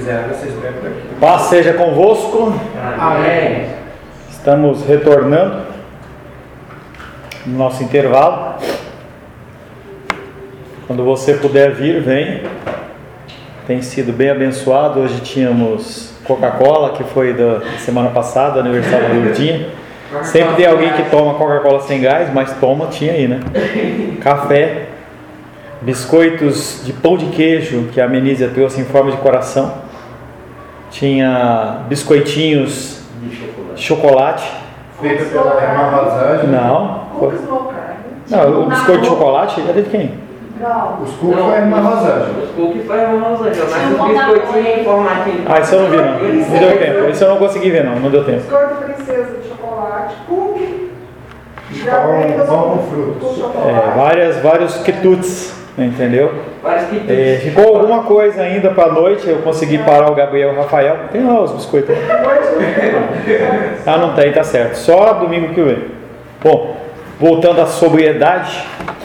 quiser, vocês bebem daqui. Paz seja convosco. Amém. Estamos retornando no nosso intervalo. Quando você puder vir, vem. Tem sido bem abençoado. Hoje tínhamos Coca-Cola, que foi da semana passada, aniversário do Lourdinha. Sempre tem alguém que toma Coca-Cola sem gás, mas toma, tinha aí, né? Café, biscoitos de pão de queijo, que a Menísia trouxe em forma de coração. Tinha biscoitinhos de chocolate. Feito pela irmã Rosângela. Não, o biscoito de chocolate é de quem? Os cookies foi a irmã Rosângela. Os cookies foi a irmã Rosângela, mas o biscoitinho em formatinho. Ah, isso eu não vi não. Não deu tempo. Isso eu não consegui ver não deu tempo. Biscoito princesa de chocolate, cookie. Pão com frutos. Vários quitutes, entendeu? Vários quitutes. Ficou alguma coisa ainda para a noite. Eu consegui parar o Gabriel e o Rafael. Tem lá os biscoitos. Ah, não tem, tá certo. Só domingo que vem. Bom, voltando à sobriedade,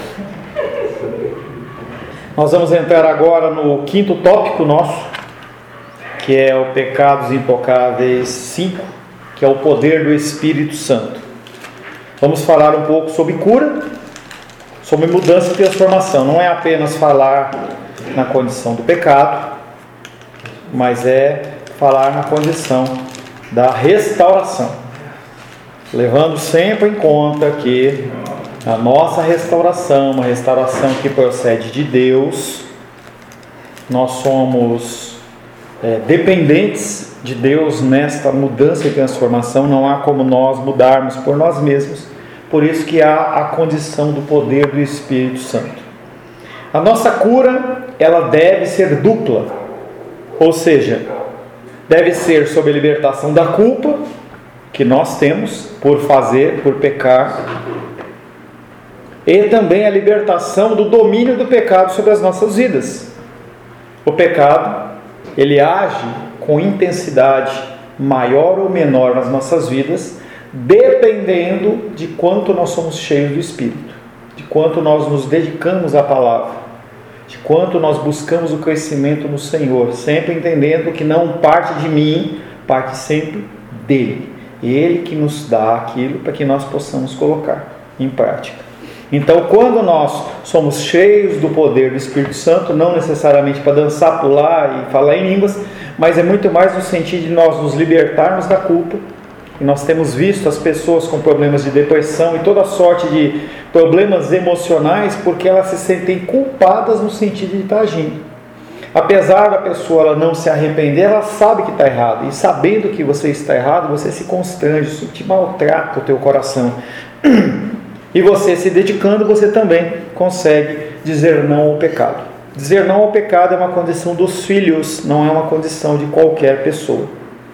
nós vamos entrar agora no quinto tópico nosso, que é o Pecados Intocáveis 5, que é o poder do Espírito Santo. Vamos falar um pouco sobre cura, sobre mudança e transformação. Não é apenas falar na condição do pecado, mas é falar na condição da restauração, levando sempre em conta que a nossa restauração, uma restauração que procede de Deus, nós somos dependentes de Deus nesta mudança e transformação. Não há como nós mudarmos por nós mesmos, por isso que há a condição do poder do Espírito Santo. A nossa cura, ela deve ser dupla, ou seja, deve ser sob a libertação da culpa que nós temos por pecar, e também a libertação do domínio do pecado sobre as nossas vidas. O pecado, ele age com intensidade maior ou menor nas nossas vidas, dependendo de quanto nós somos cheios do Espírito, de quanto nós nos dedicamos à palavra, de quanto nós buscamos o crescimento no Senhor, sempre entendendo que não parte de mim, parte sempre dele. Ele que nos dá aquilo para que nós possamos colocar em prática. Então, quando nós somos cheios do poder do Espírito Santo, não necessariamente para dançar, pular e falar em línguas, mas é muito mais no sentido de nós nos libertarmos da culpa. E nós temos visto as pessoas com problemas de depressão e toda sorte de problemas emocionais, porque elas se sentem culpadas no sentido de estar agindo. Apesar da pessoa ela não se arrepender, ela sabe que está errado. E sabendo que você está errado, você se constrange, isso te maltrata o teu coração. E você se dedicando, você também consegue dizer não ao pecado. Dizer não ao pecado é uma condição dos filhos, não é uma condição de qualquer pessoa.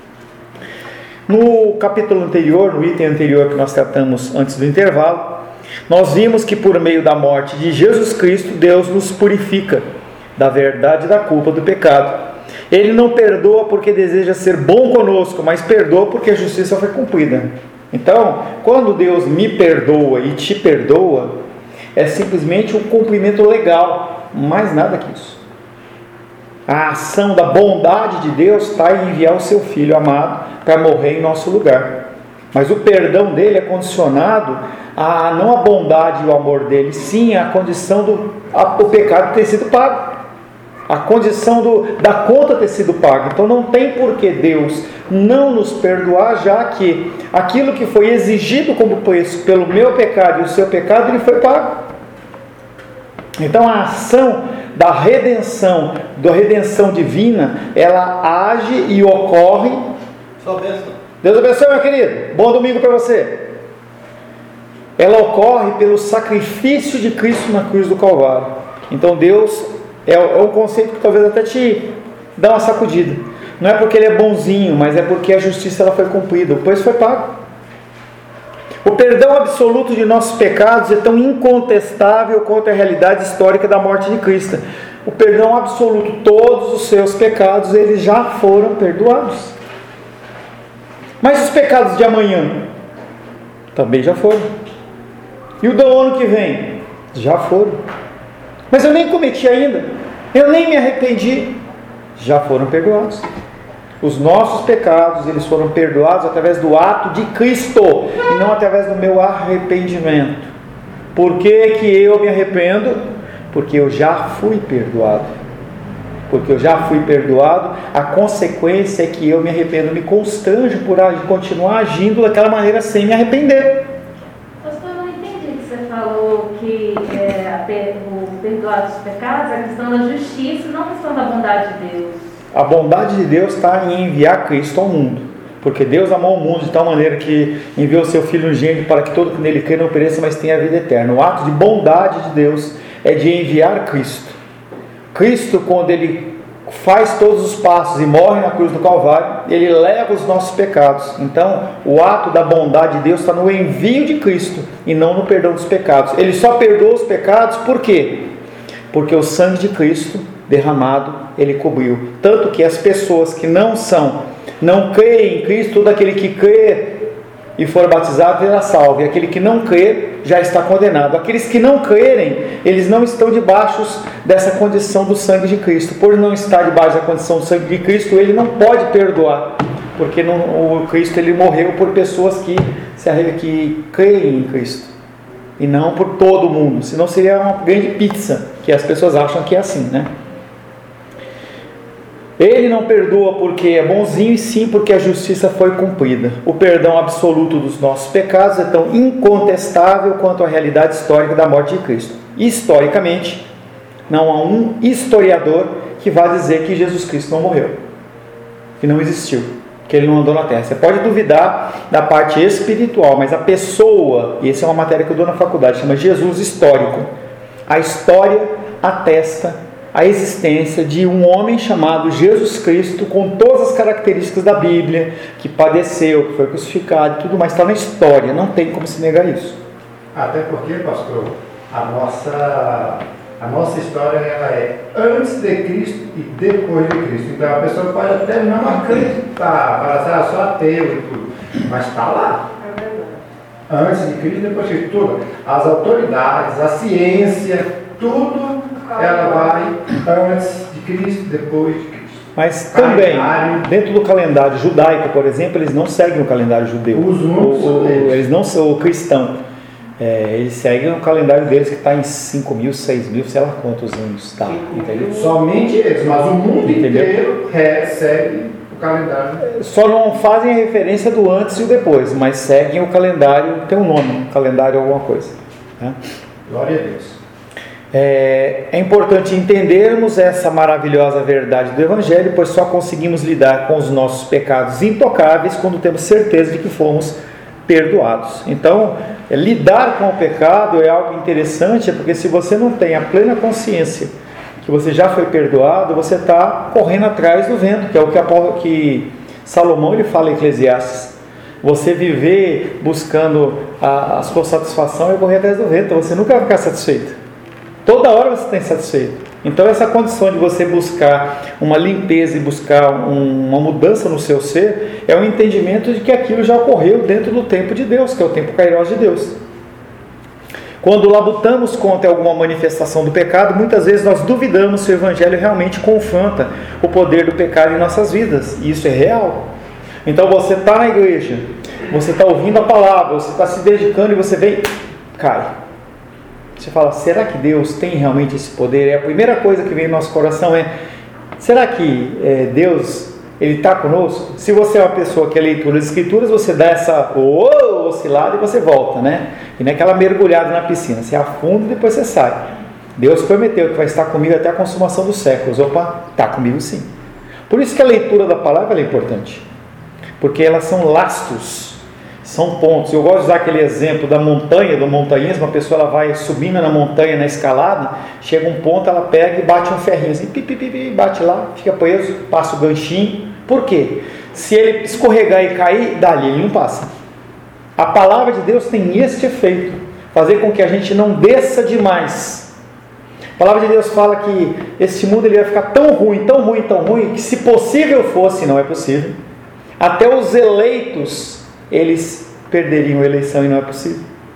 No capítulo anterior, no item anterior que nós tratamos antes do intervalo, nós vimos que por meio da morte de Jesus Cristo, Deus nos purifica da verdade e da culpa do pecado. Ele não perdoa porque deseja ser bom conosco, mas perdoa porque a justiça foi cumprida. Então, quando Deus me perdoa e te perdoa, é simplesmente um cumprimento legal, mais nada que isso. A ação da bondade de Deus está em enviar o seu Filho amado para morrer em nosso lugar. Mas o perdão dele é condicionado a não a bondade e o amor dele, sim a condição do pecado ter sido pago. A condição da conta ter sido paga. Então não tem por que Deus não nos perdoar, já que aquilo que foi exigido como preço pelo meu pecado e o seu pecado, ele foi pago. Então a ação da redenção divina, ela age e ocorre. Deus abençoe, meu querido. Bom domingo para você. Ela ocorre pelo sacrifício de Cristo na cruz do Calvário. Então Deus é um conceito que talvez até te dá uma sacudida. Não é porque ele é bonzinho, mas é porque a justiça ela foi cumprida, o preço foi pago. O perdão absoluto de nossos pecados é tão incontestável quanto a realidade histórica da morte de Cristo. O perdão absoluto, todos os seus pecados, eles já foram perdoados. Mas os pecados de amanhã também já foram. E o do ano que vem? Já foram. Mas eu nem cometi ainda, eu nem me arrependi. Já foram perdoados. Os nossos pecados, eles foram perdoados através do ato de Cristo e não através do meu arrependimento. Por que que eu me arrependo? Porque eu já fui perdoado. Porque eu já fui perdoado, a consequência é que eu me arrependo, me constranjo por continuar agindo daquela maneira sem me arrepender. Pastor, eu não entendi que você falou que o perdoar dos pecados é a questão da justiça, não a questão da bondade de Deus. A bondade de Deus está em enviar Cristo ao mundo. Porque Deus amou o mundo de tal maneira que enviou o seu Filho unigênito para que todo que nele crê não pereça, mas tenha a vida eterna. O ato de bondade de Deus é de enviar Cristo. Cristo, quando Ele faz todos os passos e morre na cruz do Calvário, Ele leva os nossos pecados. Então, o ato da bondade de Deus está no envio de Cristo e não no perdão dos pecados. Ele só perdoa os pecados por quê? Porque o sangue de Cristo derramado, Ele cobriu. Tanto que as pessoas que não creem em Cristo, todo aquele que crê e for batizado será salvo, e aquele que não crê já está condenado. Aqueles que não crerem, eles não estão debaixo dessa condição do sangue de Cristo. Por não estar debaixo da condição do sangue de Cristo, ele não pode perdoar, porque o Cristo ele morreu por pessoas que creem em Cristo e não por todo mundo, senão seria uma grande pizza, que as pessoas acham que é assim, né? Ele não perdoa porque é bonzinho, e sim porque a justiça foi cumprida. O perdão absoluto dos nossos pecados é tão incontestável quanto a realidade histórica da morte de Cristo. Historicamente, não há um historiador que vá dizer que Jesus Cristo não morreu, que não existiu, que Ele não andou na terra. Você pode duvidar da parte espiritual, mas a pessoa, e essa é uma matéria que eu dou na faculdade, chama Jesus histórico. A história atesta a existência de um homem chamado Jesus Cristo, com todas as características da Bíblia, que padeceu, que foi crucificado e tudo mais, está na história, não tem como se negar isso. Até porque, pastor, a nossa história ela é antes de Cristo e depois de Cristo. Então a pessoa pode até não acreditar, falar assim, sou ateu e tudo, mas está lá. Antes de Cristo e depois de Cristo. Tudo. As autoridades, a ciência, tudo ela vai antes de Cristo, depois de Cristo. Mas também, dentro do calendário judaico, por exemplo, eles não seguem o calendário judeu. Eles não são cristão. Eles seguem o calendário deles que está em 5.000, 6.000, sei lá quantos anos está. Entendeu? Somente eles, mas o mundo inteiro segue o calendário. Só não fazem a referência do antes e o depois, mas seguem o calendário, tem um nome, calendário alguma coisa. Né? Glória a Deus. É importante entendermos essa maravilhosa verdade do Evangelho, pois só conseguimos lidar com os nossos pecados intocáveis quando temos certeza de que fomos perdoados. Então, lidar com o pecado é algo interessante, porque se você não tem a plena consciência que você já foi perdoado, você está correndo atrás do vento, que é o que Salomão ele fala em Eclesiastes. Você viver buscando a sua satisfação é correr atrás do vento, você nunca vai ficar satisfeito. Toda hora você está insatisfeito. Então essa condição de você buscar uma limpeza e buscar uma mudança no seu ser é um entendimento de que aquilo já ocorreu dentro do tempo de Deus, que é o tempo kairós de Deus. Quando labutamos contra alguma manifestação do pecado, muitas vezes nós duvidamos se o Evangelho realmente confronta o poder do pecado em nossas vidas, e isso é real. Então você está na igreja, você está ouvindo a palavra, você está se dedicando e você vem, cai. Você fala, será que Deus tem realmente esse poder? A primeira coisa que vem no nosso coração é, será que Deus ele está conosco? Se você é uma pessoa que é leitura das Escrituras, você dá essa oscilada e você volta, né? E não é aquela mergulhada na piscina, você afunda e depois você sai. Deus prometeu que vai estar comigo até a consumação dos séculos. Opa, está comigo sim. Por isso que a leitura da palavra é importante, porque elas são lastros, são pontos. Eu gosto de usar aquele exemplo da montanha, do montanhismo. A pessoa ela vai subindo na montanha, na escalada, chega um ponto, ela pega e bate um ferrinho assim, bate lá, fica preso, passa o ganchinho. Por quê? Se ele escorregar e cair, dali ele não passa. A palavra de Deus tem este efeito, fazer com que a gente não desça demais. A palavra de Deus fala que esse mundo ele vai ficar tão ruim, tão ruim, tão ruim, que se possível fosse, não é possível, até os eleitos eles perderiam a eleição e não é possível.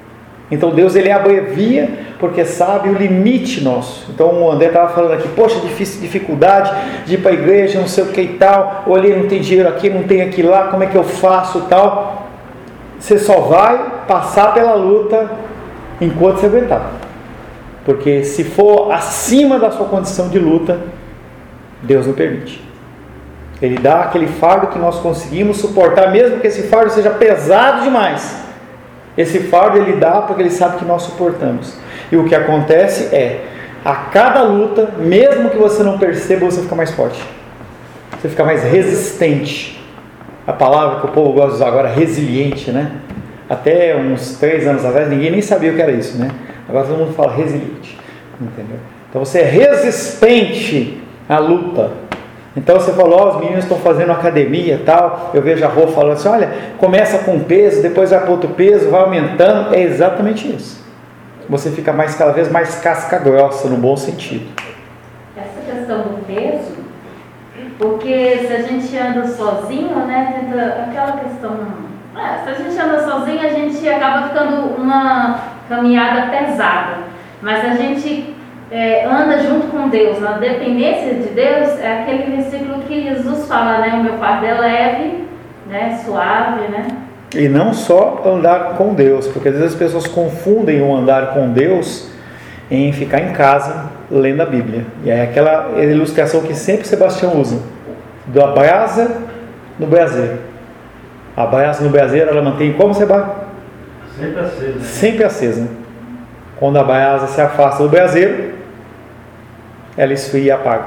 Então Deus, ele abrevia porque sabe o limite nosso. Então o André estava falando aqui, poxa, dificuldade de ir para a igreja, não sei o que e tal, olhei, não tem dinheiro aqui, não tem aqui lá, como é que eu faço e tal. Você só vai passar pela luta enquanto você aguentar. Porque se for acima da sua condição de luta, Deus não permite. Ele dá aquele fardo que nós conseguimos suportar, mesmo que esse fardo seja pesado demais. Esse fardo ele dá porque ele sabe que nós suportamos. E o que acontece é, a cada luta, mesmo que você não perceba, você fica mais forte. Você fica mais resistente. A palavra que o povo gosta de usar agora, resiliente, né? Até uns 3 anos atrás, ninguém nem sabia o que era isso, né? Agora todo mundo fala resiliente. Entendeu? Então você é resistente à luta. Então você falou, os meninos estão fazendo academia e tal, eu vejo a Rô falando assim, olha, começa com um peso, depois vai para outro peso, vai aumentando, é exatamente isso. Você fica cada vez mais casca grossa, no bom sentido. Essa questão do peso, porque se a gente anda sozinho, né, aquela questão, se a gente anda sozinho, a gente acaba ficando uma caminhada pesada, mas a gente anda junto com Deus, na dependência de Deus, é aquele versículo que Jesus fala, né? O meu fardo é leve, né? Suave, né? E não só andar com Deus, porque às vezes as pessoas confundem o andar com Deus em ficar em casa lendo a Bíblia. E é aquela ilustração que sempre Sebastião usa, da brasa no braseiro. A brasa no braseiro, ela mantém como, Sebastião? Sempre acesa. Sempre acesa. Quando a brasa se afasta do braseiro, ela esfria e apaga.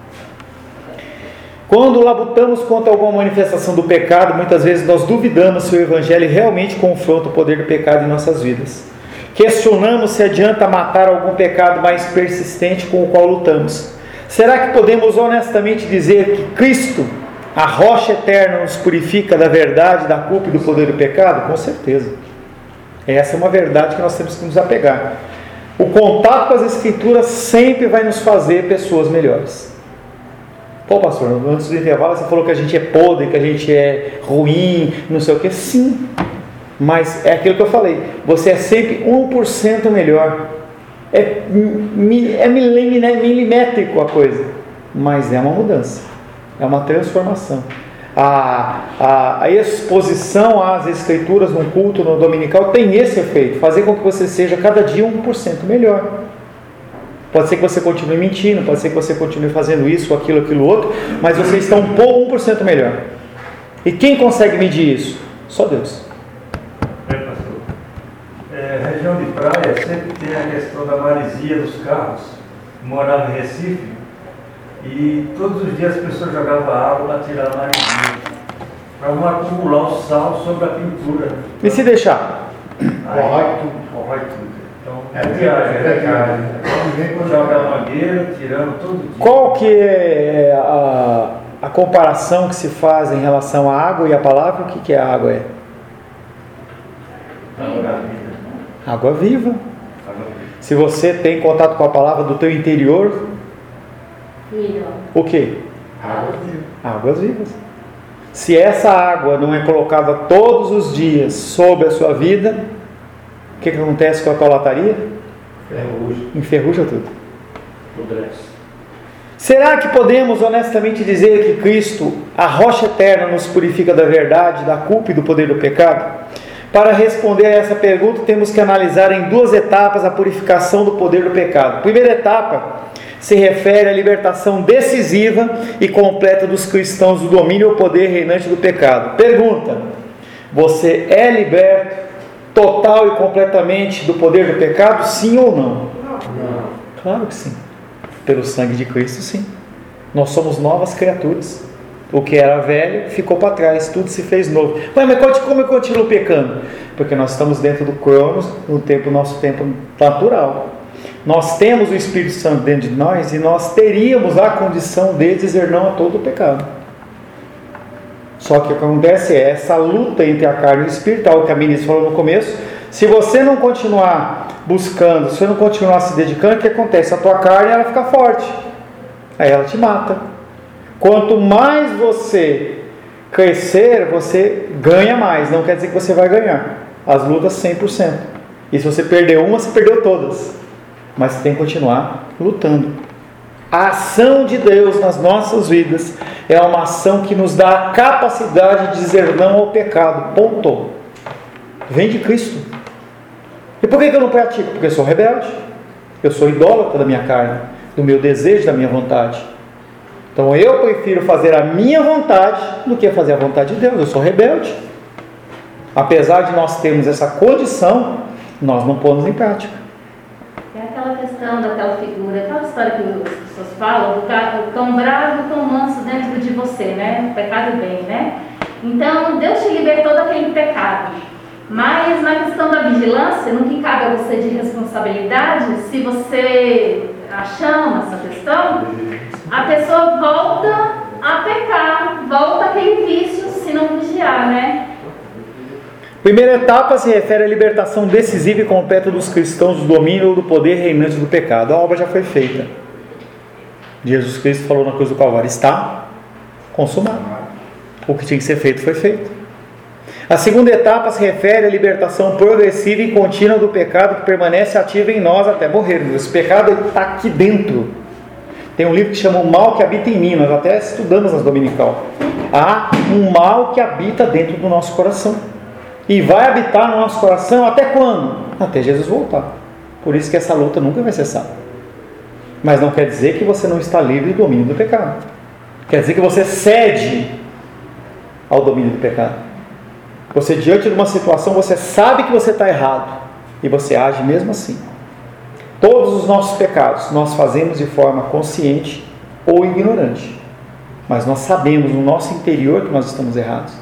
Quando labutamos contra alguma manifestação do pecado, muitas vezes nós duvidamos se o Evangelho realmente confronta o poder do pecado em nossas vidas. Questionamos se adianta matar algum pecado mais persistente com o qual lutamos. Será que podemos honestamente dizer que Cristo, a rocha eterna, nos purifica da verdade, da culpa e do poder do pecado? Com certeza. Essa é uma verdade que nós temos que nos apegar. O contato com as Escrituras sempre vai nos fazer pessoas melhores. Pô, pastor, antes do intervalo você falou que a gente é podre, que a gente é ruim, não sei o que. Sim, mas é aquilo que eu falei. Você é sempre 1% melhor. É milimétrico a coisa, mas é uma mudança, é uma transformação. A exposição às Escrituras no culto, no dominical, tem esse efeito, fazer com que você seja cada dia 1% melhor. Pode ser que você continue mentindo, pode ser que você continue fazendo isso, aquilo outro, mas você está 1% melhor. E quem consegue medir isso? Só Deus. Pastor. Região de praia sempre tem a questão da maresia dos carros. Morava em Recife. E todos os dias as pessoas jogavam água para tirar a maresia, para não acumular o sal sobre a pintura. E se deixar? Corrói tudo. Então, viagem. Joga a mangueira, tirando todo dia. Qual que é a comparação que se faz em relação à água e à palavra? O que a água é? Água viva. Se você tem contato com a palavra do teu interior, o que? Águas vivas. Se essa água não é colocada todos os dias sobre a sua vida, o que acontece com a tua lataria? Enferruja tudo. Será que podemos honestamente dizer que Cristo, a rocha eterna, nos purifica da verdade, da culpa e do poder do pecado? Para responder a essa pergunta, temos que analisar em 2 etapas a purificação do poder do pecado. A primeira etapa se refere à libertação decisiva e completa dos cristãos do domínio ou poder reinante do pecado. Pergunta: você é liberto total e completamente do poder do pecado? Sim ou não? Não. Claro que sim. Pelo sangue de Cristo, sim. Nós somos novas criaturas. O que era velho ficou para trás, tudo se fez novo. Mas como eu continuo pecando? Porque nós estamos dentro do cronos, no nosso tempo natural. Nós temos o Espírito Santo dentro de nós e nós teríamos a condição de dizer não a todo o pecado. Só que o que acontece é essa luta entre a carne e o Espírito, algo que a ministra falou no começo. Se você não continuar buscando, se você não continuar se dedicando, o que acontece? A tua carne ela fica forte, aí ela te mata. Quanto mais você crescer, você ganha mais. Não quer dizer que você vai ganhar as lutas 100%. E se você perder uma, você perdeu todas. Mas você tem que continuar lutando. A ação de Deus nas nossas vidas é uma ação que nos dá a capacidade de dizer não ao pecado. Ponto. Vem de Cristo. E por que eu não pratico? Porque eu sou rebelde. Eu sou idólatra da minha carne, do meu desejo, da minha vontade. Então eu prefiro fazer a minha vontade do que fazer a vontade de Deus. Eu sou rebelde. Apesar de nós termos essa condição, nós não pomos em prática. É aquela questão daquela figura, aquela história que as pessoas falam, do cão bravo e o cão manso dentro de você, né? Pecado e bem, né? Então, Deus te libertou daquele pecado. Mas na questão da vigilância, no que cabe a você de responsabilidade, se você chama essa questão, a pessoa volta a pecar, volta àquele vício se não vigiar, né? Primeira etapa se refere à libertação decisiva e completa dos cristãos do domínio ou do poder reinante do pecado. A obra já foi feita. Jesus Cristo falou na cruz do Calvário: está consumado. O que tinha que ser feito foi feito. A segunda etapa se refere à libertação progressiva e contínua do pecado que permanece ativo em nós até morrermos. Esse pecado está aqui dentro. Tem um livro que chama O Mal que Habita em Mim. Nós até estudamos nas dominical. Há um mal que habita dentro do nosso coração. E vai habitar no nosso coração até quando? Até Jesus voltar. Por isso que essa luta nunca vai cessar. Mas não quer dizer que você não está livre do domínio do pecado. Quer dizer que você cede ao domínio do pecado. Você, diante de uma situação, você sabe que você está errado e você age mesmo assim. Todos os nossos pecados nós fazemos de forma consciente ou ignorante. Mas nós sabemos no nosso interior que nós estamos errados.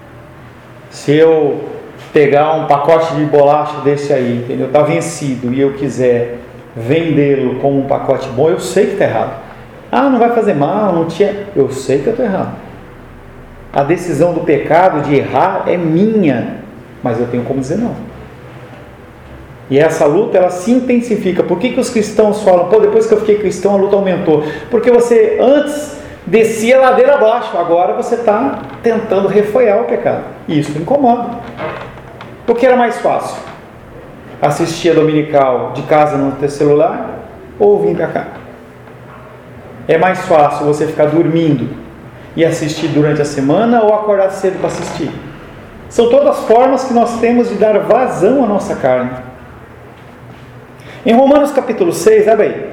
Se eu pegar um pacote de bolacha desse aí, entendeu? Está vencido e eu quiser vendê-lo como um pacote bom, eu sei que está errado. Ah, não vai fazer mal, não tinha... Eu sei que eu estou errado. A decisão do pecado de errar é minha, mas eu tenho como dizer não. E essa luta, ela se intensifica. Por que os cristãos falam, pô, depois que eu fiquei cristão a luta aumentou? Porque você antes descia a ladeira abaixo, agora você está tentando refoiar o pecado. E isso incomoda. O que era mais fácil? Assistir a dominical de casa no teu celular ou vir para cá? É mais fácil você ficar dormindo e assistir durante a semana ou acordar cedo para assistir? São todas formas que nós temos de dar vazão à nossa carne. Em Romanos capítulo 6, abre aí.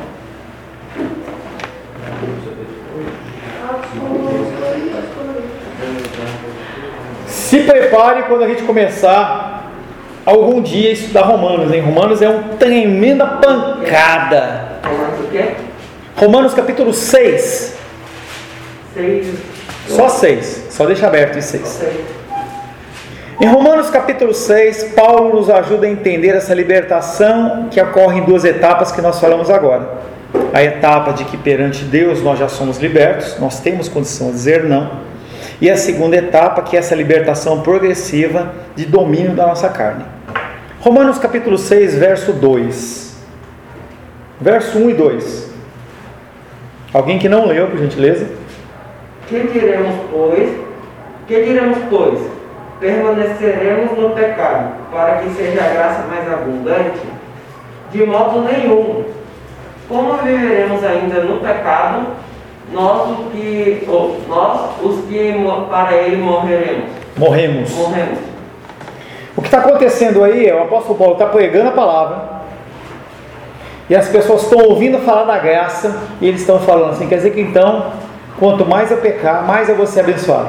Se prepare quando a gente começar algum dia a estudar Romanos. Em Romanos é uma tremenda pancada. Romanos o quê? Romanos capítulo 6. 6. Só 6. Só deixa aberto em 6. Em Romanos capítulo 6, Paulo nos ajuda a entender essa libertação que ocorre em duas etapas que nós falamos agora. A etapa de que perante Deus nós já somos libertos, nós temos condição de dizer não. E a segunda etapa, que é essa libertação progressiva de domínio da nossa carne. Romanos capítulo 6, verso 2. Verso 1 e 2. Alguém que não leu, por gentileza? Que diremos, pois? Permaneceremos no pecado, para que seja a graça mais abundante? De modo nenhum. Como viveremos ainda no pecado, nós os que para ele Morremos. Morremos. O que está acontecendo aí é o apóstolo Paulo está pregando a palavra e as pessoas estão ouvindo falar da graça e eles estão falando assim, quer dizer que então, quanto mais eu pecar, mais eu vou ser abençoado.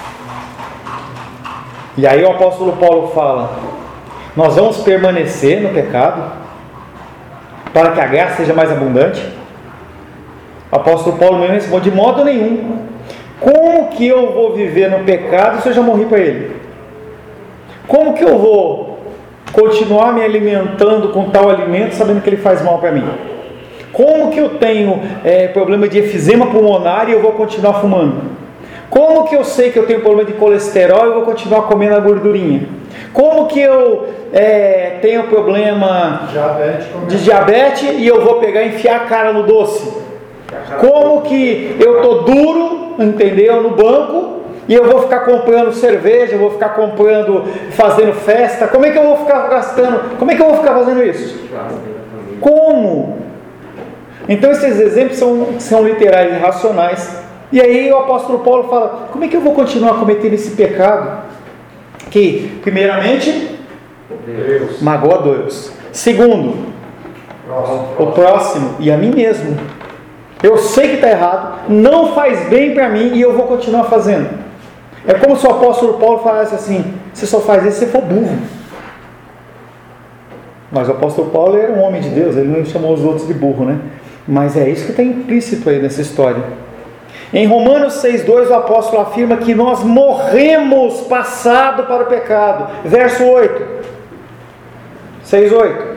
E aí o apóstolo Paulo fala, nós vamos permanecer no pecado para que a graça seja mais abundante? O apóstolo Paulo mesmo responde, de modo nenhum. Como que eu vou viver no pecado se eu já morri para ele? Como que eu vou continuar me alimentando com tal alimento sabendo que ele faz mal para mim? Como que eu tenho problema de efizema pulmonar e eu vou continuar fumando? Como que eu sei que eu tenho problema de colesterol e eu vou continuar comendo a gordurinha? Como que eu tenho problema de diabetes e eu vou pegar e enfiar a cara no doce? Como que eu estou duro, entendeu, no banco e eu vou ficar comprando cerveja, eu vou ficar comprando, fazendo festa. Como é que eu vou ficar gastando? Como é que eu vou ficar fazendo isso? Como? Então esses exemplos são literais e racionais. E aí o apóstolo Paulo fala, como é que eu vou continuar cometendo esse pecado? Que, primeiramente, magoa Deus. Segundo, o próximo e a mim mesmo. Eu sei que está errado, não faz bem para mim e eu vou continuar fazendo. É como se o apóstolo Paulo falasse assim, você só faz isso se for burro. Mas o apóstolo Paulo era um homem de Deus, ele não chamou os outros de burro, né? Mas é isso que está implícito aí nessa história. Em Romanos 6,2 o apóstolo afirma que nós morremos passado para o pecado. Verso 8. 6,8.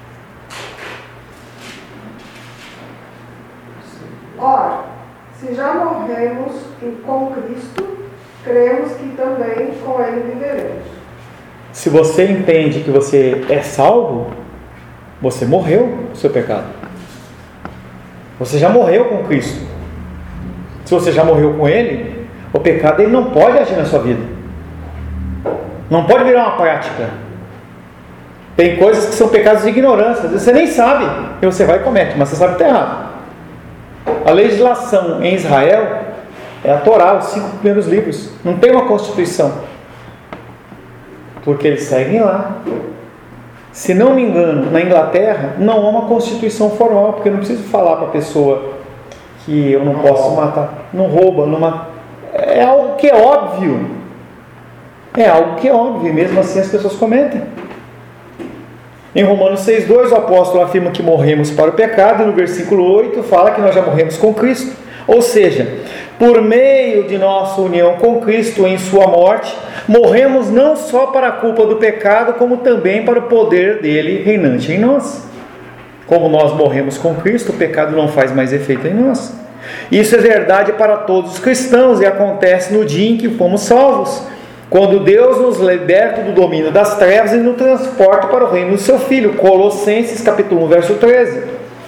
Ora, se já morremos com Cristo, cremos que também com Ele viveremos. Se você entende que você é salvo, você morreu o seu pecado. Você já morreu com Cristo. Se você já morreu com Ele, o pecado ele não pode agir na sua vida. Não pode virar uma prática. Tem coisas que são pecados de ignorância. Às vezes você nem sabe e você vai e comete, mas você sabe que está errado. A legislação em Israel é a Torá, os 5 primeiros livros. Não tem uma constituição. Porque eles seguem lá. Se não me engano, na Inglaterra não há uma constituição formal, porque eu não preciso falar para a pessoa que eu não posso matar, não rouba, não mata. É algo que é óbvio. É algo que é óbvio, e mesmo assim as pessoas cometem. Em Romanos 6,2 o apóstolo afirma que morremos para o pecado, e no versículo 8 fala que nós já morremos com Cristo. Ou seja, por meio de nossa união com Cristo em sua morte, morremos não só para a culpa do pecado, como também para o poder dele reinante em nós. Como nós morremos com Cristo, o pecado não faz mais efeito em nós. Isso é verdade para todos os cristãos e acontece no dia em que fomos salvos, quando Deus nos liberta do domínio das trevas e nos transporta para o reino do seu Filho. Colossenses capítulo 1, verso 13.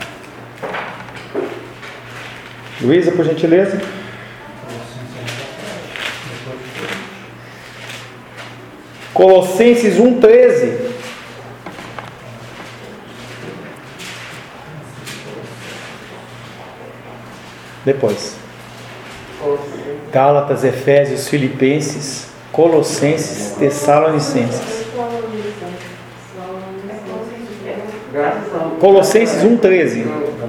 Luísa, por gentileza. Colossenses 1, 13. Depois. Gálatas, Efésios, Filipenses, Colossenses, Tessalonicenses. Colossenses 1,13.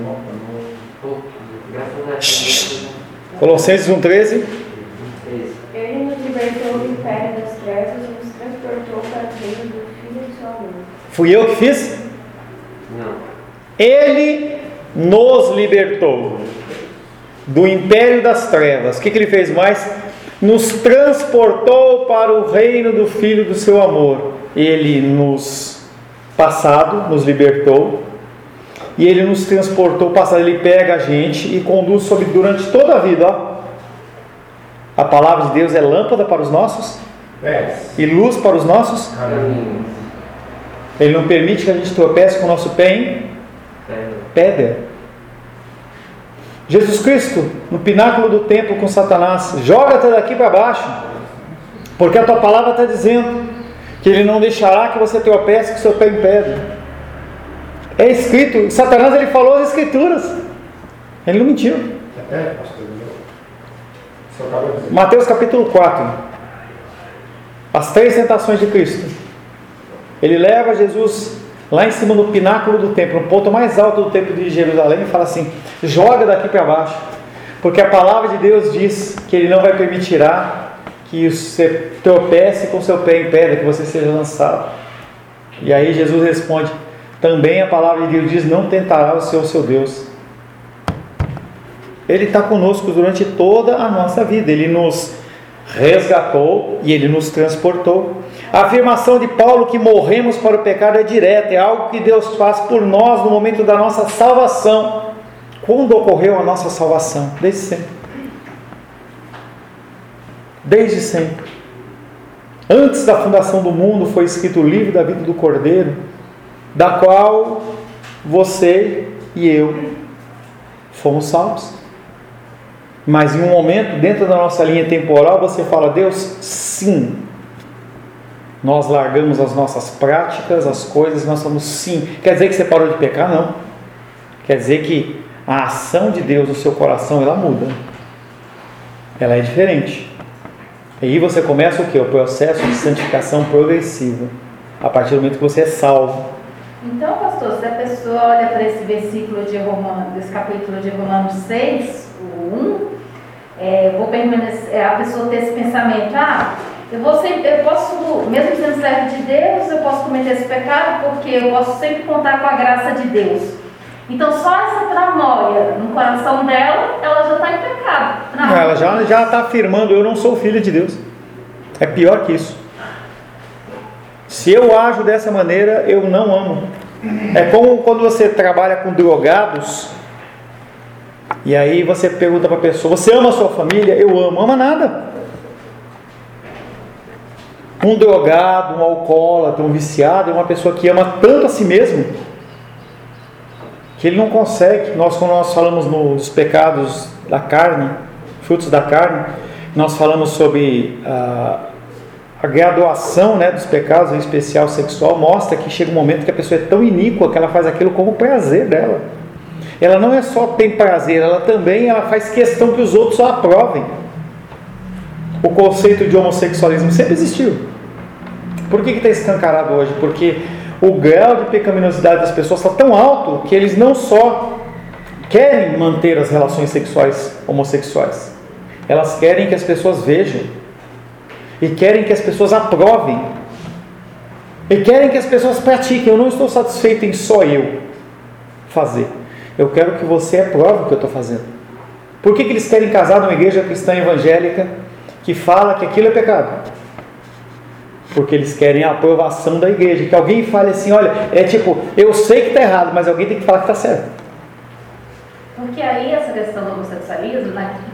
Colossenses 1,13. Ele nos libertou do império das trevas e nos transportou para o reino do Filho de seu amor. Fui eu que fiz? Não. Ele nos libertou do império das trevas. O que ele fez mais? Nos transportou para o reino do Filho do seu amor. Ele nos passado nos libertou e ele nos transportou passado. Ele pega a gente e conduz durante toda a vida. Ó. A palavra de Deus é lâmpada para os nossos e luz para os nossos caminhos. Ele não permite que a gente tropece com o nosso pé em pedra. Jesus Cristo, no pináculo do templo com Satanás, joga-te daqui para baixo, porque a tua palavra está dizendo que Ele não deixará que você tropece com o seu pé em pedra. É escrito, Satanás ele falou as escrituras, ele não mentiu. Mateus capítulo 4, as 3 tentações de Cristo. Ele leva Jesus lá em cima no pináculo do templo, no ponto mais alto do templo de Jerusalém, e fala assim: joga daqui para baixo, porque a palavra de Deus diz que Ele não vai permitirá que você tropece com seu pé em pedra, que você seja lançado. E aí Jesus responde: também a palavra de Deus diz: não tentará o seu Deus. Ele está conosco durante toda a nossa vida. Ele nos resgatou e Ele nos transportou. A afirmação de Paulo que morremos para o pecado é direta, é algo que Deus faz por nós no momento da nossa salvação. Quando ocorreu a nossa salvação? Desde sempre. Desde sempre. Antes da fundação do mundo foi escrito o livro da vida do Cordeiro, da qual você e eu fomos salvos. Mas em um momento, dentro da nossa linha temporal, você fala: Deus, sim. Nós largamos as nossas práticas, as coisas, nós falamos sim. Quer dizer que você parou de pecar? Não. Quer dizer que a ação de Deus no seu coração, ela muda. Ela é diferente. E aí você começa o quê? O processo de santificação progressiva. A partir do momento que você é salvo. Então, pastor, se a pessoa olha para esse versículo de Romanos, desse capítulo de Romanos 6, o 1, vou permanecer, a pessoa ter esse pensamento: eu posso, mesmo sendo servo de Deus, eu posso cometer esse pecado porque eu posso sempre contar com a graça de Deus. Então, só essa tramóia no coração dela, ela já está em pecado. Não, ela já está afirmando: eu não sou filho de Deus. É pior que isso. Se eu ajo dessa maneira, eu não amo. É como quando você trabalha com drogados, e aí você pergunta para a pessoa: você ama a sua família? Eu amo. Ama nada. Um drogado, um alcoólatra, um viciado é uma pessoa que ama tanto a si mesmo que ele não consegue. Quando nós falamos nos pecados da carne, frutos da carne, nós falamos sobre a graduação, dos pecados, em especial sexual. Mostra que chega um momento que a pessoa é tão iníqua que ela faz aquilo como prazer dela. Ela não é só tem prazer, ela também faz questão que os outros a aprovem. O conceito de homossexualismo sempre existiu. Por que está escancarado hoje? Porque o grau de pecaminosidade das pessoas está tão alto que eles não só querem manter as relações sexuais homossexuais, elas querem que as pessoas vejam, e querem que as pessoas aprovem, e querem que as pessoas pratiquem. Eu não estou satisfeito em só eu fazer, eu quero que você aprove o que eu estou fazendo. Por que eles querem casar numa igreja cristã evangélica que fala que aquilo é pecado? Porque eles querem a aprovação da igreja, que alguém fale assim: olha, eu sei que está errado, mas alguém tem que falar que está certo. Porque aí essa questão do homossexualismo,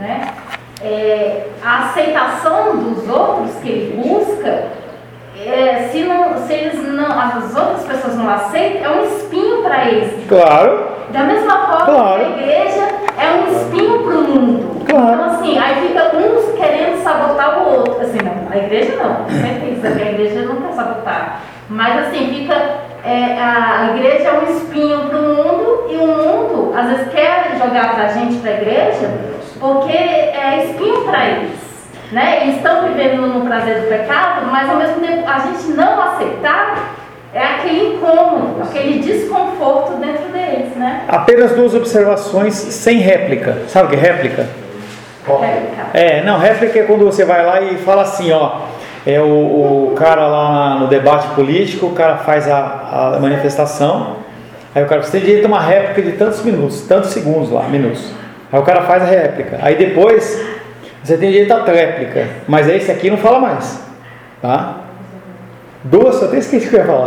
a aceitação dos outros que ele busca, se as outras pessoas não aceitam, é um espinho para eles. Claro. Da mesma forma, claro, que a igreja é um espinho para o mundo. Claro. Então, assim, aí fica uns querendo sabotar o outro. Assim, não, a igreja não. A igreja não quer sabotar. Mas, assim, fica... a igreja é um espinho para o mundo, e o mundo, às vezes, quer jogar para a gente, para a igreja, porque é espinho para eles. Eles estão vivendo no prazer do pecado, mas, ao mesmo tempo, a gente não aceitar... é aquele incômodo, aquele desconforto dentro deles, Apenas duas observações sem réplica. Sabe o que é réplica? Réplica. Réplica é quando você vai lá e fala assim, o cara lá no debate político, o cara faz a manifestação, aí o cara, você tem direito a uma réplica de tantos minutos, tantos segundos lá, minutos. Aí o cara faz a réplica, aí depois você tem direito à tréplica, mas esse aqui não fala mais, tá? Duas, eu até esqueci o que eu ia falar.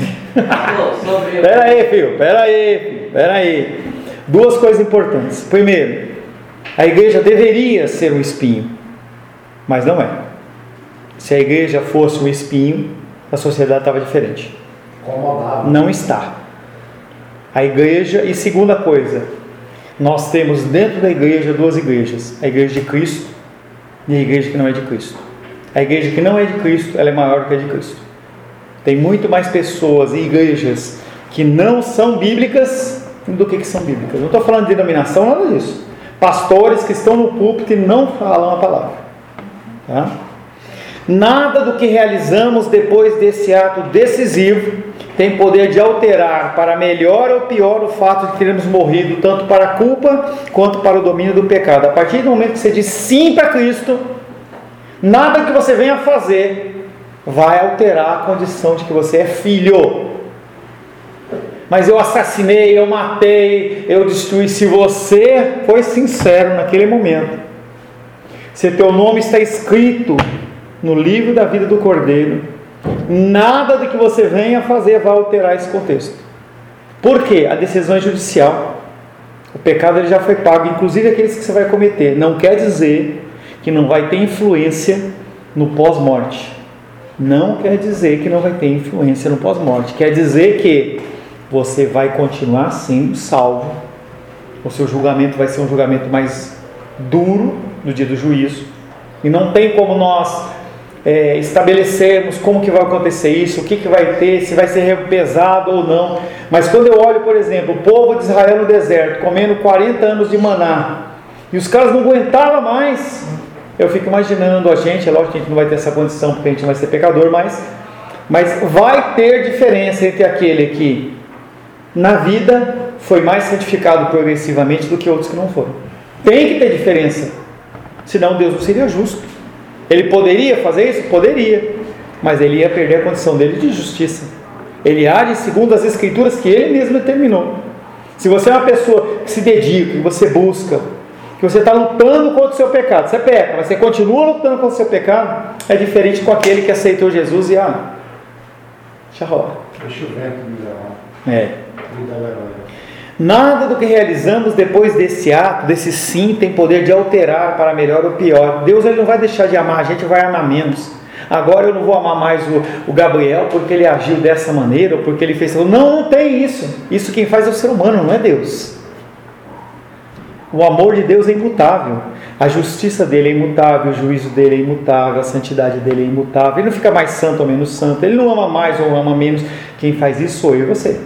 Pera aí. Duas coisas importantes. Primeiro, a igreja deveria ser um espinho, mas não é. Se a igreja fosse um espinho, a sociedade estava diferente. Não está. A igreja, e segunda coisa, nós temos dentro da igreja duas igrejas: a igreja de Cristo e a igreja que não é de Cristo. A igreja que não é de Cristo, ela é maior do que a de Cristo. Tem muito mais pessoas e igrejas que não são bíblicas do que são bíblicas. Não estou falando de denominação, nada disso. Pastores que estão no púlpito e não falam a palavra. Tá? Nada do que realizamos depois desse ato decisivo tem poder de alterar para melhor ou pior o fato de termos morrido tanto para a culpa quanto para o domínio do pecado. A partir do momento que você diz sim para Cristo, nada que você venha fazer vai alterar a condição de que você é filho. Mas eu assassinei, eu matei, eu destruí. Se você foi sincero naquele momento, se teu nome está escrito no livro da vida do Cordeiro, nada do que você venha fazer vai alterar esse contexto. Por quê? A decisão é judicial. O pecado ele já foi pago, inclusive aqueles que você vai cometer. Não quer dizer que não vai ter influência no pós-morte. Não quer dizer que não vai ter influência no pós-morte. Quer dizer que você vai continuar sendo salvo. O seu julgamento vai ser um julgamento mais duro no dia do juízo, e não tem como nós estabelecermos como que vai acontecer isso, o que vai ter, se vai ser pesado ou não. Mas quando eu olho, por exemplo, o povo de Israel no deserto, comendo 40 anos de maná, e os caras não aguentavam mais, eu fico imaginando a gente, é lógico que a gente não vai ter essa condição, porque a gente vai ser pecador, mas vai ter diferença entre aquele que na vida foi mais santificado progressivamente do que outros que não foram. Tem que ter diferença, senão Deus não seria justo. Ele poderia fazer isso? Poderia, mas ele ia perder a condição dele de justiça. Ele age segundo as escrituras que ele mesmo determinou. Se você é uma pessoa que se dedica, que você busca, que você está lutando contra o seu pecado, você peca, mas você continua lutando contra o seu pecado, é diferente com aquele que aceitou Jesus e deixa rolar. Deixa o vento me levar. Nada do que realizamos depois desse ato, desse sim, tem poder de alterar para melhor ou pior. Deus ele não vai deixar de amar, a gente vai amar menos. Agora eu não vou amar mais o Gabriel porque ele agiu dessa maneira, ou porque ele fez... Não tem isso. Isso quem faz é o ser humano, não é Deus. O amor de Deus é imutável. A justiça dele é imutável, o juízo dele é imutável, a santidade dele é imutável. Ele não fica mais santo ou menos santo. Ele não ama mais ou ama menos. Quem faz isso sou eu e você.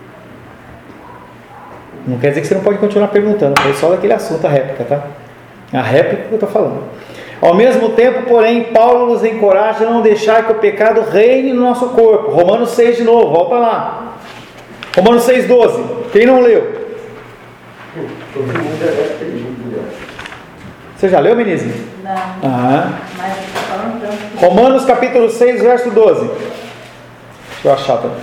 Não quer dizer que você não pode continuar perguntando, foi só daquele assunto a réplica, tá? A réplica que eu estou falando. Ao mesmo tempo, porém, Paulo nos encoraja a não deixar que o pecado reine no nosso corpo. Romanos 6 de novo, volta lá. Romanos 6,12. Quem não leu? Você já leu, Menezes? Não. Mas falando tanto. Romanos capítulo 6, verso 12. Deixa eu achar também.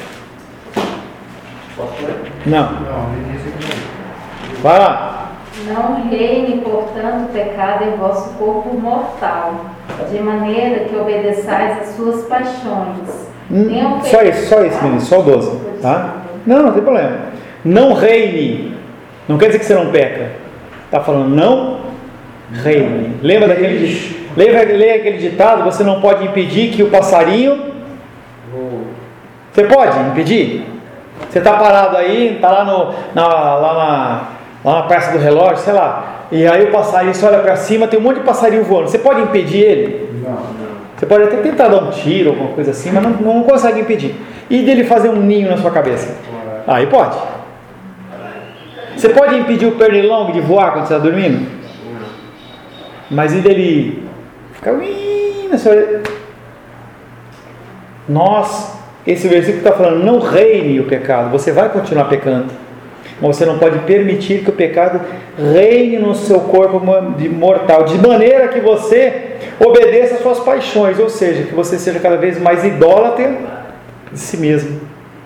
Não. Vai lá. Não reine, portanto, o pecado em vosso corpo mortal, de maneira que obedeçais às suas paixões. Só isso, menino, só o 12. Tá? Não tem problema. Não reine. Não quer dizer que você não peca. Está falando não reine. Lembra aquele ditado? Você não pode impedir que o passarinho... Você pode impedir? Você está parado aí, está lá na praça do relógio, sei lá, e aí o passarinho, você olha para cima, tem um monte de passarinho voando. Você pode impedir ele? Não. Você pode até tentar dar um tiro, alguma coisa assim, mas não consegue impedir. E dele fazer um ninho na sua cabeça? Aí pode. Você pode impedir o pernilongo de voar quando você está dormindo? Mas e dele ficar na sua... Esse versículo está falando, não reine o pecado. Você vai continuar pecando, mas você não pode permitir que o pecado reine no seu corpo de mortal, de maneira que você obedeça às suas paixões, ou seja, que você seja cada vez mais idólatra de si mesmo.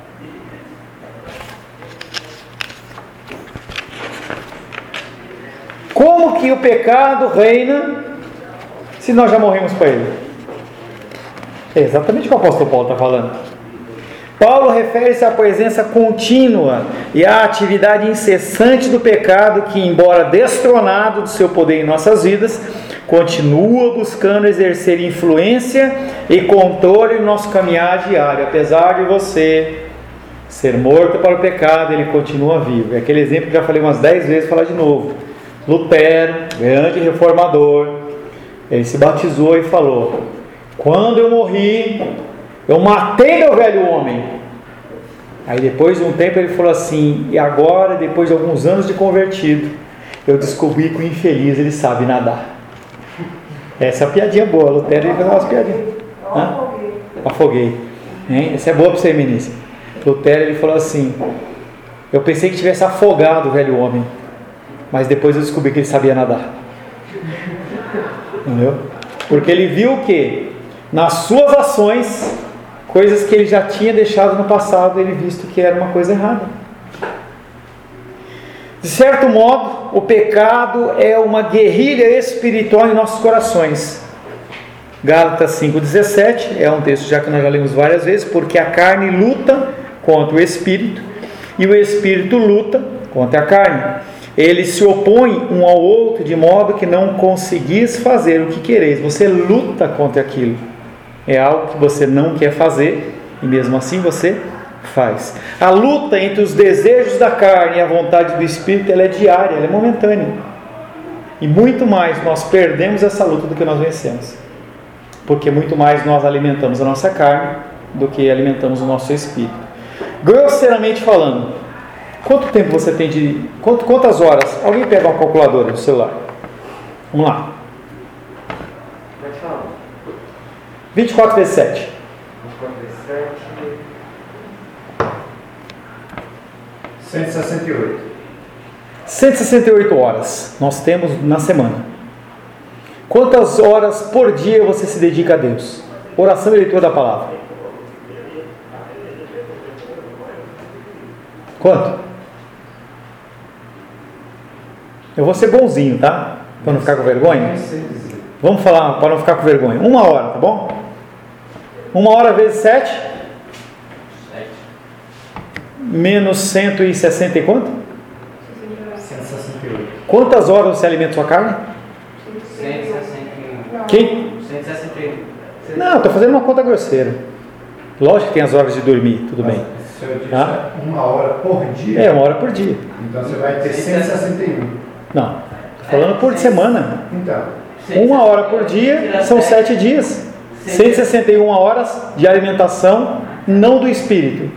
Como que o pecado reina se nós já morremos para ele? É exatamente o que o apóstolo Paulo está falando. Paulo refere-se à presença contínua e à atividade incessante do pecado que, embora destronado do seu poder em nossas vidas, continua buscando exercer influência e controle no nosso caminhar diário. Apesar de você ser morto para o pecado, ele continua vivo. É aquele exemplo que já falei umas 10 vezes, vou falar de novo. Lutero, grande reformador, ele se batizou e falou: quando eu morri, eu matei meu velho homem. Aí depois de um tempo ele falou assim: e agora, depois de alguns anos de convertido, eu descobri que o infeliz ele sabe nadar. Essa é a piadinha boa. Lutero ele faz umas piadinhas. Afoguei. Essa é boa para você, ministro. Lutero ele falou assim: eu pensei que tivesse afogado o velho homem, mas depois eu descobri que ele sabia nadar. Entendeu? Porque ele viu o quê? Nas suas ações, coisas que ele já tinha deixado no passado, ele visto que era uma coisa errada. De certo modo, o pecado é uma guerrilha espiritual em nossos corações. Gálatas 5,17 é um texto já que nós já lemos várias vezes, porque a carne luta contra o espírito e o espírito luta contra a carne. Eles se opõem um ao outro de modo que não conseguis fazer o que quereis. Você luta contra aquilo. É algo que você não quer fazer e mesmo assim você faz. A luta entre os desejos da carne e a vontade do espírito, ela é diária, ela é momentânea. E muito mais nós perdemos essa luta do que nós vencemos. Porque muito mais nós alimentamos a nossa carne do que alimentamos o nosso espírito. Grosseiramente falando, quanto tempo você tem de... Quantas horas? Alguém pega uma calculadora no celular. Vamos lá. Pode falar. 24 vezes 7. 24 vezes 7. 168. 168 horas nós temos na semana. Quantas horas por dia você se dedica a Deus? Oração e leitura da palavra. Quanto? Eu vou ser bonzinho, tá? Para não ficar com vergonha. Vamos falar para não ficar com vergonha. 1 hora, tá bom? 1 hora vezes 7? Menos 160 e quanto? 168. Quantas horas você alimenta sua carne? 161. Quem? 161. Não, estou fazendo uma conta grosseira. Lógico que tem as horas de dormir, tudo bem. Se eu disser 1 hora por dia, É, 1 hora por dia. então você vai ter 161. Não, estou falando por semana. Então, 1 hora por dia são 7 dias. 161 horas de alimentação, não do espírito.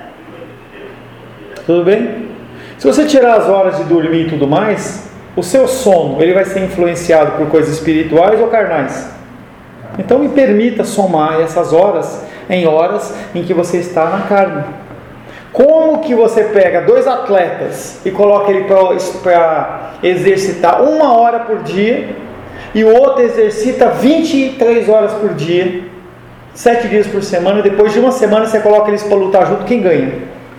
Tudo bem? Se você tirar as horas de dormir e tudo mais, o seu sono ele vai ser influenciado por coisas espirituais ou carnais. Então me permita somar essas horas em horas em que você está na carne. Como que você pega 2 atletas e coloca ele para exercitar 1 hora por dia e o outro exercita 23 horas por dia, 7 dias por semana, e depois de uma semana você coloca eles para lutar junto, quem ganha?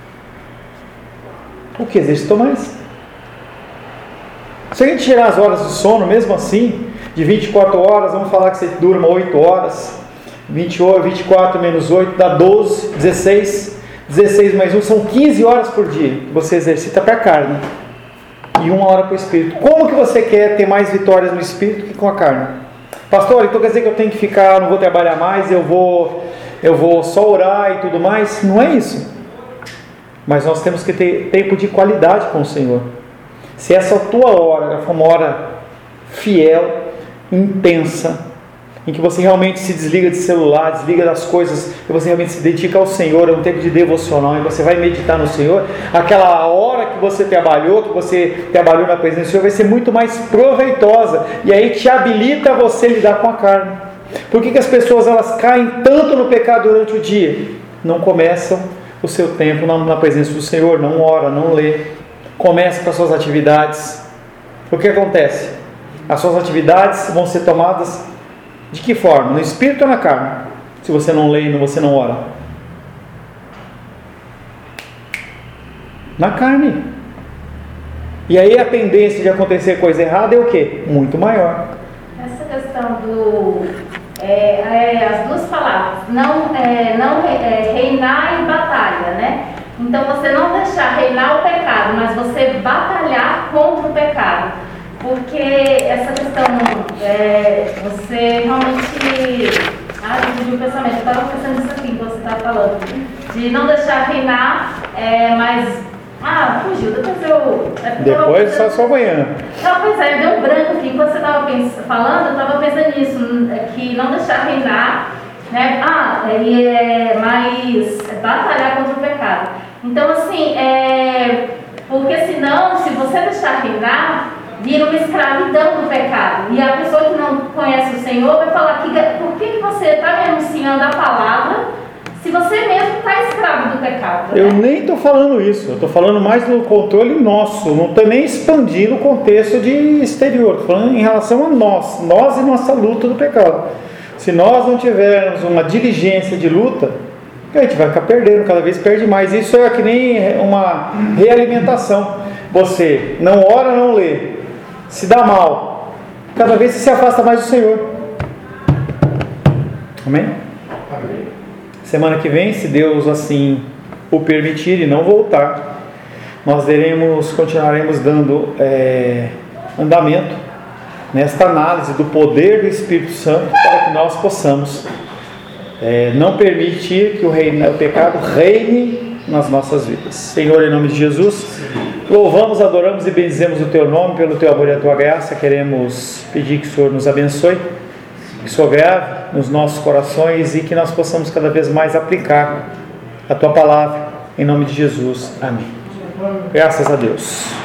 O que exercitou mais? Se a gente tirar as horas de sono, mesmo assim, de 24 horas, vamos falar que você durma 8 horas, 24 menos 8 dá 12, 16, 16 mais 1 são 15 horas por dia que você exercita para a carne e 1 hora para o espírito. Como que você quer ter mais vitórias no espírito que com a carne? Pastor, então quer dizer que eu tenho que ficar, não vou trabalhar mais, eu vou só orar e tudo mais? Não é isso. Mas nós temos que ter tempo de qualidade com o Senhor. Se essa tua hora for uma hora fiel, intensa, em que você realmente se desliga de celular, desliga das coisas, que você realmente se dedica ao Senhor, é um tempo de devocional, e você vai meditar no Senhor, aquela hora que você trabalhou na presença do Senhor, vai ser muito mais proveitosa, e aí te habilita a você lidar com a carne. Por que as pessoas elas caem tanto no pecado durante o dia? Não começam o seu tempo na presença do Senhor, não ora, não lê, começa com as suas atividades. O que acontece? As suas atividades vão ser tomadas de que forma? No espírito ou na carne? Se você não lê e você não ora. Na carne. E aí a tendência de acontecer coisa errada é o quê? Muito maior. Essa questão do... as duas palavras. Reinar e batalha, né? Então você não deixar reinar o pecado, mas você batalhar contra o pecado. Porque essa questão, você realmente... fugiu o pensamento. Eu estava pensando nisso aqui que você estava falando. De não deixar reinar, mas... fugiu. Depois só amanhã. Não, pois é, deu um branco aqui. Enquanto você estava falando, eu estava pensando nisso. Que não deixar reinar, né? Mas batalhar contra o pecado. Então, assim, porque senão, se você deixar reinar, vira uma escravidão do pecado. E a pessoa que não conhece o Senhor vai falar por que você está me anunciando a palavra se você mesmo está escravo do pecado? Eu nem estou falando isso. Eu estou falando mais do controle nosso. Não estou nem expandindo o contexto de exterior. Estou falando em relação a nós e nossa luta do pecado. Se nós não tivermos uma diligência de luta, a gente vai ficar perdendo, cada vez perde mais. Isso é que nem uma realimentação. Você não ora, não lê, se dá mal, cada vez você se afasta mais do Senhor. Amém? amém. Semana que vem, se Deus assim o permitir e não voltar, nós continuaremos dando andamento nesta análise do poder do Espírito Santo, para que nós possamos não permitir que o pecado reine nas nossas vidas. Senhor, em nome de Jesus, Louvamos, adoramos e bendizemos o Teu nome pelo Teu amor e a Tua graça. Queremos pedir que o Senhor nos abençoe, que o Senhor grave nos nossos corações e que nós possamos cada vez mais aplicar a Tua palavra. Em nome de Jesus. Amém. Graças a Deus.